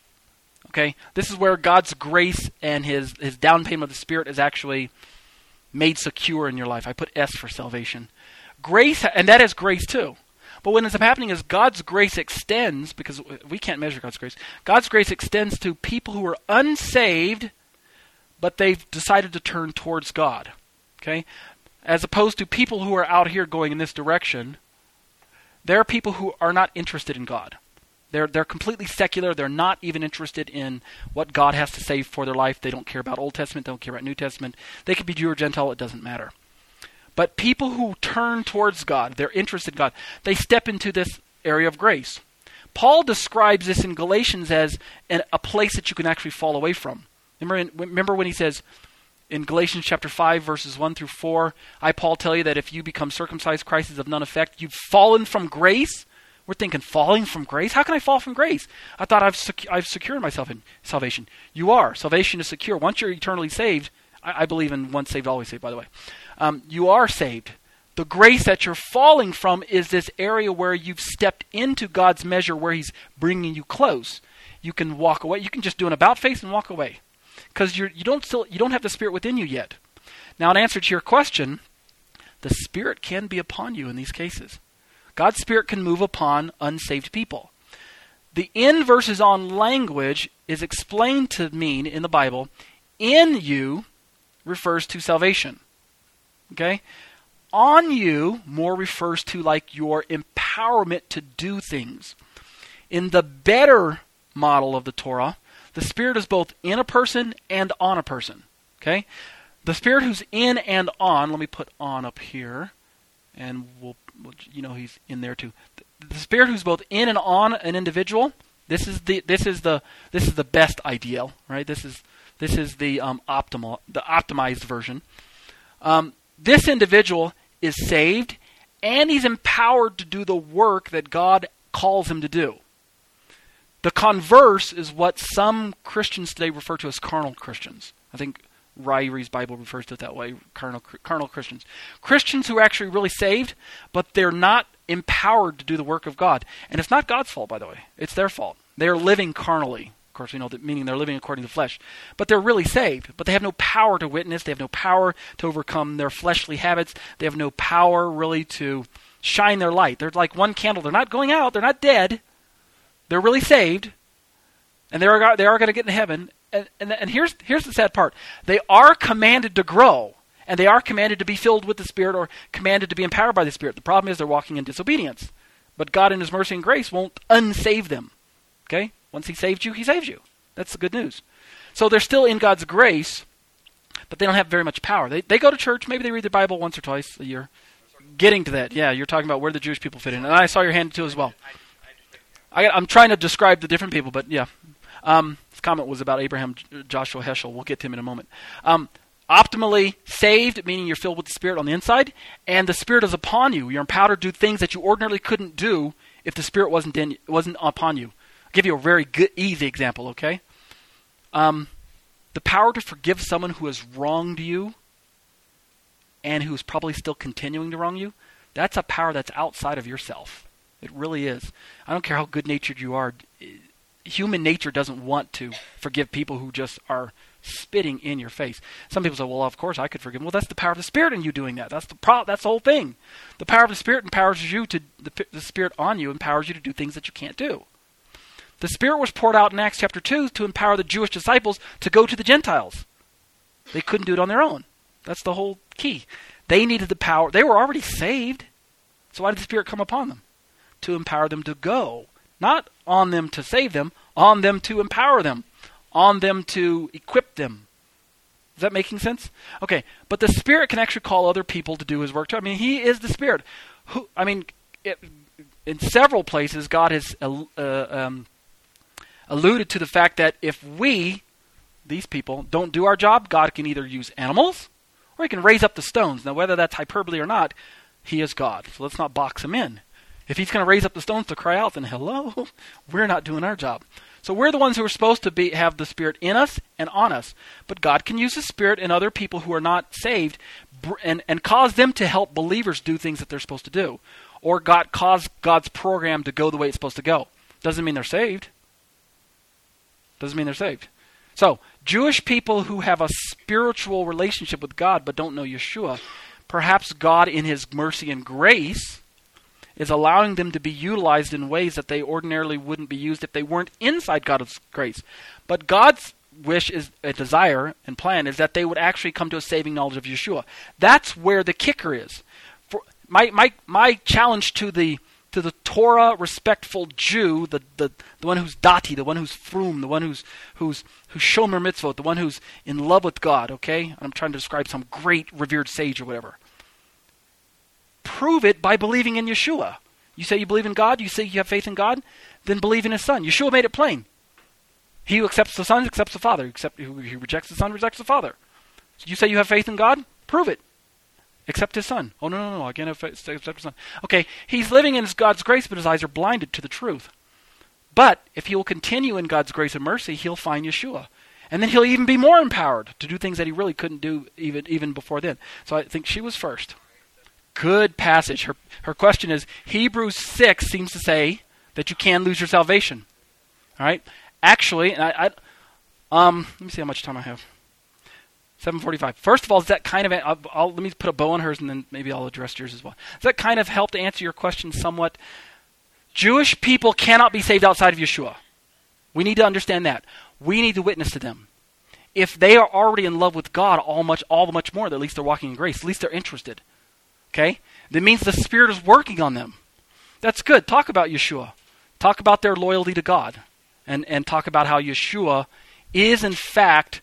Okay, this is where God's grace and His His down payment of the Spirit is actually made secure in your life. I put S for salvation. Grace, and that is grace too. But what ends up happening is God's grace extends, because we can't measure God's grace. God's grace extends to people who are unsaved, but they've decided to turn towards God. Okay, as opposed to people who are out here going in this direction. There are people who are not interested in God. They're they're completely secular. They're not even interested in what God has to say for their life. They don't care about Old Testament. They don't care about New Testament. They could be Jew or Gentile. It doesn't matter. But people who turn towards God, they're interested in God. They step into this area of grace. Paul describes this in Galatians as an, a place that you can actually fall away from. Remember, in, remember when he says in Galatians chapter five, verses one through four, I, Paul, tell you that if you become circumcised, Christ is of none effect. You've fallen from grace. We're thinking, falling from grace? How can I fall from grace? I thought I've sec- I've secured myself in salvation. You are. Salvation is secure. Once you're eternally saved, I, I believe in once saved, always saved, by the way. Um, you are saved. The grace that you're falling from is this area where you've stepped into God's measure, where He's bringing you close. You can walk away. You can just do an about face and walk away, because you you don't still you don't have the Spirit within you yet. Now, in answer to your question, the Spirit can be upon you in these cases. God's Spirit can move upon unsaved people. The in versus on language is explained to mean, in the Bible, in you refers to salvation. Okay? On you more refers to like your empowerment to do things. In the better model of the Torah, the Spirit is both in a person and on a person. Okay? The Spirit who's in and on, let me put on up here, and we'll you know He's in there too. The Spirit who's both in and on an individual. This is the this is the this is the best ideal, right? This is This is the um, optimal, the optimized version. Um, this individual is saved, and he's empowered to do the work that God calls him to do. The converse is what some Christians today refer to as carnal Christians. I think Ryrie's Bible refers to it that way, carnal, carnal Christians. Christians who are actually really saved, but they're not empowered to do the work of God. And it's not God's fault, by the way. It's their fault. They are living carnally. Of course, we know that meaning they're living according to the flesh. But they're really saved. But they have no power to witness. They have no power to overcome their fleshly habits. They have no power really to shine their light. They're like one candle. They're not going out. They're not dead. They're really saved. And they are, they are going to get into heaven. And, and, and here's, here's the sad part. They are commanded to grow. And they are commanded to be filled with the Spirit or commanded to be empowered by the Spirit. The problem is they're walking in disobedience. But God in His mercy and grace won't unsave them. Okay? Once He saved you, He saves you. That's the good news. So they're still in God's grace, but they don't have very much power. They they go to church. Maybe they read the Bible once or twice a year. Getting to that. Yeah, you're talking about where the Jewish people fit in. And I saw your hand too as well. I, I'm trying to describe the different people, but yeah. Um, this comment was about Abraham Joshua Heschel. We'll get to him in a moment. Um, optimally saved, meaning you're filled with the Spirit on the inside, and the Spirit is upon you. You're empowered to do things that you ordinarily couldn't do if the Spirit wasn't in, wasn't upon you. I'll give you a very good, easy example, okay? Um, the power to forgive someone who has wronged you and who's probably still continuing to wrong you, that's a power that's outside of yourself. It really is. I don't care how good-natured you are. Human nature doesn't want to forgive people who just are spitting in your face. Some people say, well, of course I could forgive them. Well, that's the power of the Spirit in you doing that. That's the pro- That's the whole thing. The power of the Spirit empowers you to, the, the Spirit on you empowers you to do things that you can't do. The Spirit was poured out in Acts chapter two to empower the Jewish disciples to go to the Gentiles. They couldn't do it on their own. That's the whole key. They needed the power. They were already saved. So why did the Spirit come upon them? To empower them to go. Not on them to save them, on them to empower them, on them to equip them. Is that making sense? Okay, but the Spirit can actually call other people to do His work too. I mean, He is the Spirit. Who? I mean, it, in several places, God has uh, um, alluded to the fact that if we, these people, don't do our job, God can either use animals or He can raise up the stones. Now, whether that's hyperbole or not, He is God. So let's not box Him in. If He's going to raise up the stones to cry out, then hello, we're not doing our job. So we're the ones who are supposed to be have the Spirit in us and on us. But God can use the Spirit in other people who are not saved and, and cause them to help believers do things that they're supposed to do. Or God cause God's program to go the way it's supposed to go. Doesn't mean they're saved. Doesn't mean they're saved. So, Jewish people who have a spiritual relationship with God but don't know Yeshua, perhaps God in His mercy and grace is allowing them to be utilized in ways that they ordinarily wouldn't be used if they weren't inside God's grace. But God's wish is a desire and plan is that they would actually come to a saving knowledge of Yeshua. That's where the kicker is. For my my my challenge to the to the Torah respectful Jew, the, the, the one who's dati, the one who's frum, the one who's who's who's shomer mitzvot, the one who's in love with God, okay? I'm trying to describe some great revered sage or whatever. Prove it by believing in Yeshua. You say you believe in God, you say you have faith in God, then believe in His Son. Yeshua made it plain. He who accepts the Son accepts the Father. Except who rejects the Son rejects the Father. So you say you have faith in God? Prove it. Accept His Son. Oh, no, no, no, I can't have faith, accept His Son. Okay, he's living in God's grace, but his eyes are blinded to the truth. But if he will continue in God's grace and mercy, he'll find Yeshua. And then he'll even be more empowered to do things that he really couldn't do even, even before then. So I think she was first. Good passage. Her her question is, Hebrews six seems to say that you can lose your salvation. All right? Actually, and I, I um, let me see how much time I have. seven forty-five. First of all, does that kind of, I'll, I'll, let me put a bow on hers and then maybe I'll address yours as well. Does that kind of help to answer your question somewhat? Jewish people cannot be saved outside of Yeshua. We need to understand that. We need to witness to them. If they are already in love with God, all much, all the much more, at least they're walking in grace. At least they're interested. Okay? That means the Spirit is working on them. That's good. Talk about Yeshua. Talk about their loyalty to God. And, and talk about how Yeshua is, in fact,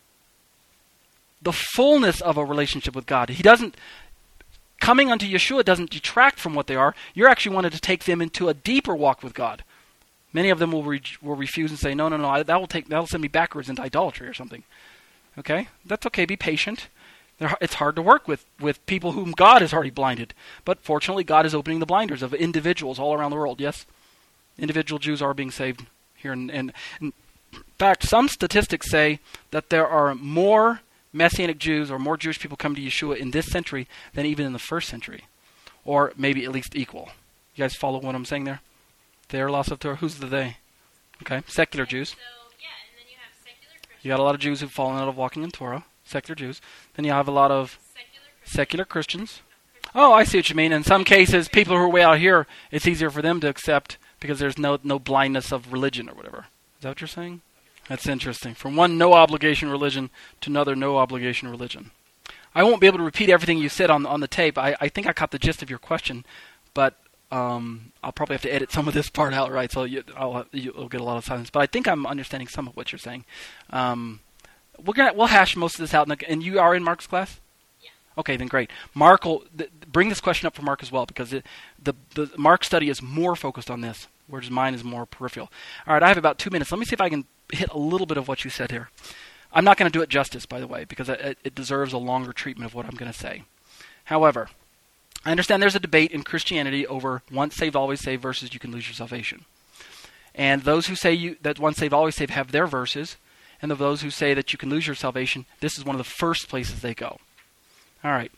the fullness of a relationship with God. He doesn't, coming unto Yeshua doesn't detract from what they are. You're actually wanted to take them into a deeper walk with God. Many of them will re- will refuse and say, no, no, no, I, that will take that will send me backwards into idolatry or something. Okay, that's okay. Be patient. They're, it's hard to work with with people whom God has already blinded, but fortunately, God is opening the blinders of individuals all around the world. Yes, individual Jews are being saved here, and, and in fact, some statistics say that there are more Messianic Jews or more Jewish people come to Yeshua in this century than even in the first century, or maybe at least equal. You guys follow what I'm saying there? Their loss of Torah. Who's the they? Okay, secular Jews. So, yeah, and then you have secular Christians. You got a lot of Jews who've fallen out of walking in Torah, secular Jews. Then you have a lot of Secular Christians. secular Christians. Oh, I see what you mean. In some cases, people who are way out here, it's easier for them to accept because there's no no blindness of religion or whatever. Is that what you're saying? That's interesting. From one no-obligation religion to another no-obligation religion. I won't be able to repeat everything you said on on the tape. I, I think I caught the gist of your question, but um, I'll probably have to edit some of this part out, right? So you, I'll you'll get a lot of silence. But I think I'm understanding some of what you're saying. Um, we're gonna we'll hash most of this out, in the, and you are in Mark's class. Yeah. Okay, then great. Mark will th- bring this question up for Mark as well, because it, the the Mark study is more focused on this, whereas mine is more peripheral. All right, I have about two minutes. Let me see if I can hit a little bit of what you said here. I'm not going to do it justice, by the way, because it, it deserves a longer treatment of what I'm going to say. However, I understand there's a debate in Christianity over once saved, always saved versus you can lose your salvation. And those who say you, that once saved, always saved have their verses, and of those who say that you can lose your salvation, this is one of the first places they go. All right.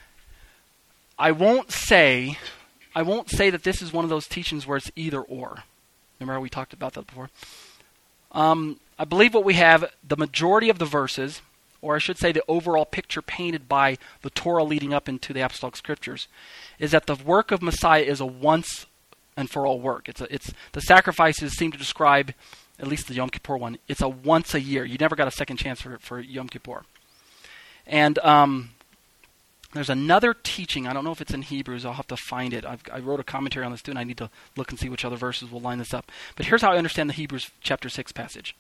I won't say, I won't say that this is one of those teachings where it's either or. Remember how we talked about that before? Um, I believe what we have, the majority of the verses, or I should say the overall picture painted by the Torah leading up into the Apostolic Scriptures, is that the work of Messiah is a once and for all work. It's a, it's the sacrifices seem to describe, at least the Yom Kippur one, it's a once a year. You never got a second chance for for Yom Kippur. And um, there's another teaching. I don't know if it's in Hebrews. I'll have to find it. I've, I wrote a commentary on this too, and I need to look and see which other verses will line this up. But here's how I understand the Hebrews chapter six passage.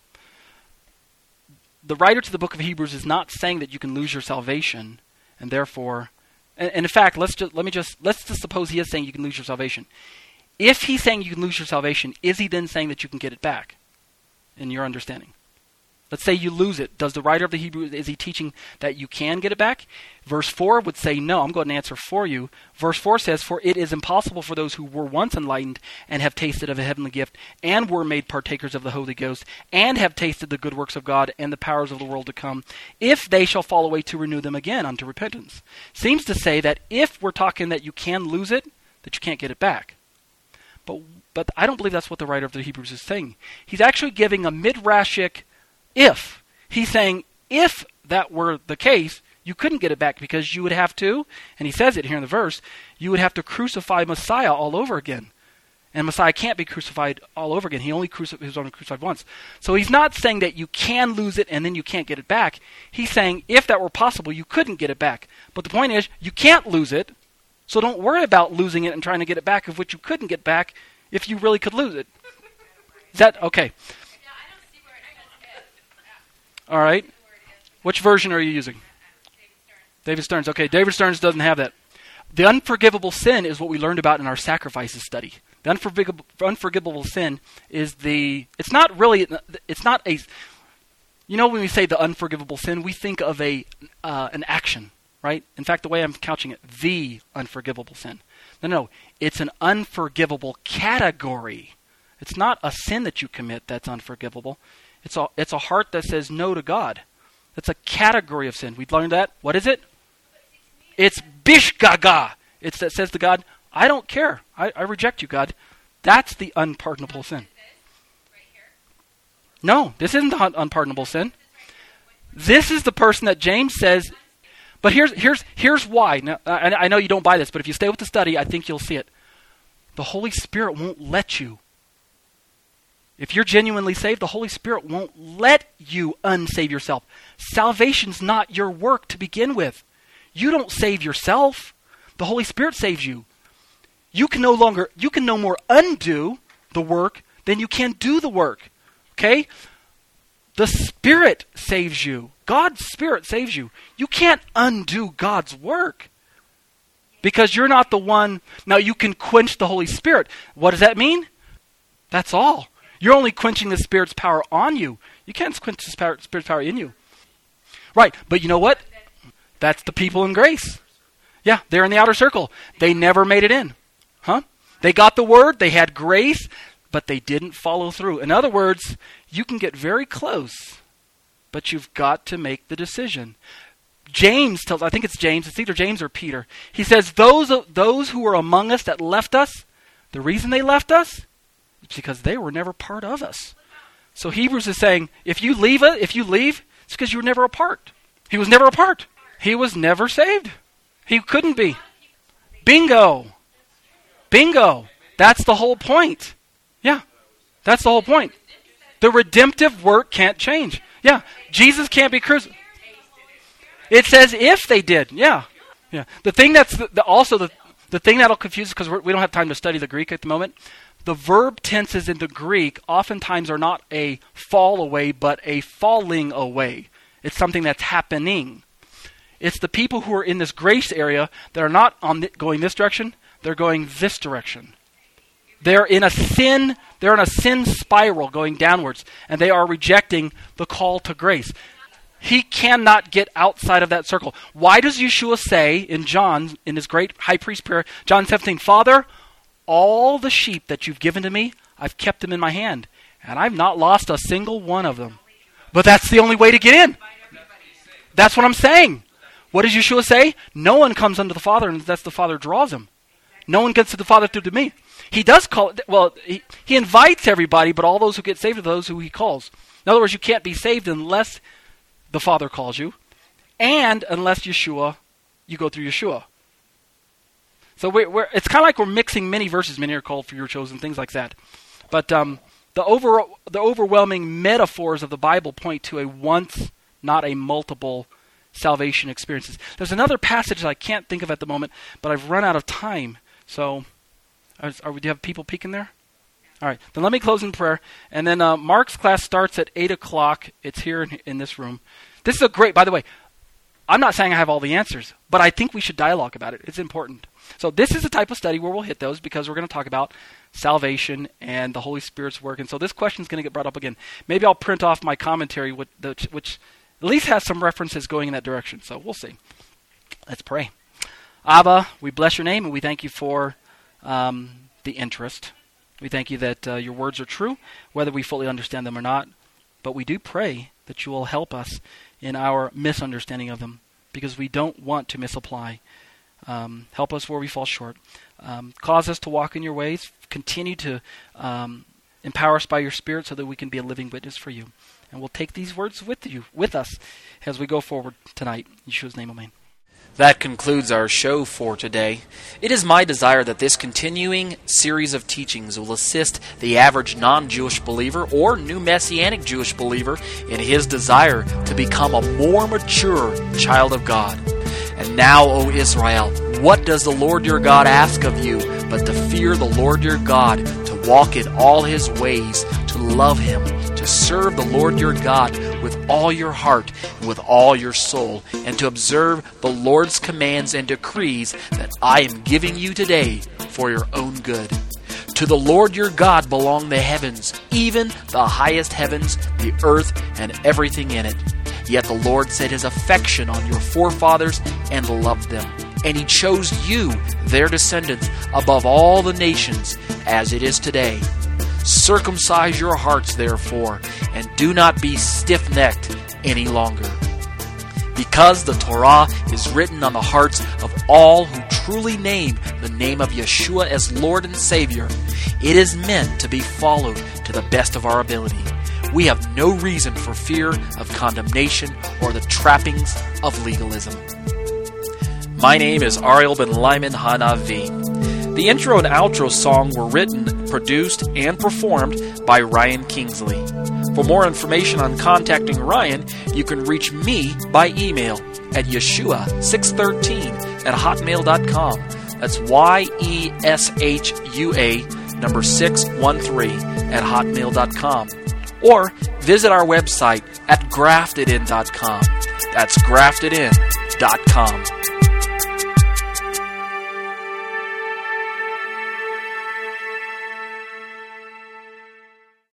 The writer to the book of Hebrews is not saying that you can lose your salvation, and therefore, and, and in fact, let's just let me just let's just suppose he is saying you can lose your salvation. If he's saying you can lose your salvation, is he then saying that you can get it back? In your understanding, let's say you lose it. Does the writer of the Hebrews, is he teaching that you can get it back? Verse four would say no. I'm going to answer for you. Verse four says, "For it is impossible for those who were once enlightened and have tasted of a heavenly gift and were made partakers of the Holy Ghost and have tasted the good works of God and the powers of the world to come, if they shall fall away, to renew them again unto repentance." Seems to say that if we're talking that you can lose it, that you can't get it back. But but I don't believe that's what the writer of the Hebrews is saying. He's actually giving a midrashic if. He's saying if that were the case, you couldn't get it back because you would have to, and he says it here in the verse, you would have to crucify Messiah all over again. And Messiah can't be crucified all over again. He only cruci- he was only crucified once. So he's not saying that you can lose it and then you can't get it back. He's saying if that were possible, you couldn't get it back. But the point is, you can't lose it. So don't worry about losing it and trying to get it back, of which you couldn't get back if you really could lose it. Is that okay? Yeah, I don't see where it is. All right. Which version are you using? David Stearns. Okay, David Stearns doesn't have that. The unforgivable sin is what we learned about in our sacrifices study. The unforgivable, unforgivable sin is the, it's not really, it's not a, you know when we say the unforgivable sin, we think of a uh, an action. Right? In fact, the way I'm couching it, the unforgivable sin. No, no, it's an unforgivable category. It's not a sin that you commit that's unforgivable. It's a, it's a heart that says no to God. That's a category of sin. We've learned that. What is it? It's bishgaga. It's that says to God, I don't care. I, I reject you, God. That's the unpardonable sin. No, this isn't the unpardonable sin. This is the person that James says. But here's here's here's why. Now, I, I know you don't buy this, but if you stay with the study, I think you'll see it. The Holy Spirit won't let you. If you're genuinely saved, the Holy Spirit won't let you unsave yourself. Salvation's not your work to begin with. You don't save yourself. The Holy Spirit saves you. You can no longer, you can no more undo the work than you can do the work. Okay? The Spirit saves you. God's Spirit saves you. You can't undo God's work. Because you're not the one. Now you can quench the Holy Spirit. What does that mean? That's all. You're only quenching the Spirit's power on you. You can't quench the Spirit's power in you. Right, but you know what? That's the people in grace. Yeah, they're in the outer circle. They never made it in. Huh? They got the word, they had grace, but they didn't follow through. In other words, you can get very close, but you've got to make the decision. James tells, I think it's James, it's either James or Peter. He says, those, those who were among us that left us, the reason they left us is because they were never part of us. So Hebrews is saying, if you leave it, if you leave, it's because you were never a part. He was never a part. He was never saved. He couldn't be. Bingo. Bingo. That's the whole point. Yeah. That's the whole point. The redemptive work can't change. Yeah. Jesus can't be crucified. It says if they did. Yeah. Yeah. The thing that's the, the, also the, the thing that'll confuse us, because we don't have time to study the Greek at the moment, the verb tenses in the Greek oftentimes are not a fall away, but a falling away. It's something that's happening. It's the people who are in this grace area that are not on the, going this direction, they're going this direction. They're in a sin, they're in a sin spiral going downwards, and they are rejecting the call to grace. He cannot get outside of that circle. Why does Yeshua say in John, in his great high priest prayer, John seventeen, Father, all the sheep that you've given to me, I've kept them in my hand, and I've not lost a single one of them. But that's the only way to get in. That's what I'm saying. What does Yeshua say? No one comes unto the Father unless the Father draws him. No one gets to the Father through to me. He does call it, well, he, he invites everybody, but all those who get saved are those who he calls. In other words, you can't be saved unless the Father calls you, and unless Yeshua, you go through Yeshua. So we're, we're, it's kind of like we're mixing many verses. Many are called for your chosen, things like that. But um, the over the overwhelming metaphors of the Bible point to a once, not a multiple salvation experiences. There's another passage that I can't think of at the moment, but I've run out of time. So, are, are, do you have people peeking there? All right, then let me close in prayer. And then uh, Mark's class starts at eight o'clock. It's here in, in this room. This is a great, by the way, I'm not saying I have all the answers, but I think we should dialogue about it. It's important. So this is the type of study where we'll hit those, because we're going to talk about salvation and the Holy Spirit's work. And so this question is going to get brought up again. Maybe I'll print off my commentary, with the, which at least has some references going in that direction. So we'll see. Let's pray. Abba, we bless your name, and we thank you for um, the interest. We thank you that uh, your words are true, whether we fully understand them or not. But we do pray that you will help us in our misunderstanding of them, because we don't want to misapply. Um, help us where we fall short. Um, cause us to walk in your ways. Continue to um, empower us by your Spirit so that we can be a living witness for you. And we'll take these words with you, with us, as we go forward tonight. In Yeshua's name, amen. That concludes our show for today. It is my desire that this continuing series of teachings will assist the average non-Jewish believer or new Messianic Jewish believer in his desire to become a more mature child of God. And now, O Israel, what does the Lord your God ask of you but to fear the Lord your God, to walk in all his ways, to love him, to serve the Lord your God with all your heart and with all your soul, and to observe the Lord's commands and decrees that I am giving you today for your own good. To the Lord your God belong the heavens, even the highest heavens, the earth, and everything in it. Yet the Lord set his affection on your forefathers and loved them. And he chose you, their descendants, above all the nations, as it is today. Circumcise your hearts, therefore, and do not be stiff-necked any longer. Because the Torah is written on the hearts of all who truly name the name of Yeshua as Lord and Savior, it is meant to be followed to the best of our ability. We have no reason for fear of condemnation or the trappings of legalism. My name is Ariel Ben Lyman Hanavi. The intro and outro song were written, produced, and performed by Ryan Kingsley. For more information on contacting Ryan, you can reach me by email at Yeshua six thirteen at hotmail dot com. That's Y E S H U A number six one three at hotmail dot com. Or visit our website at grafted in dot com. That's grafted in dot com.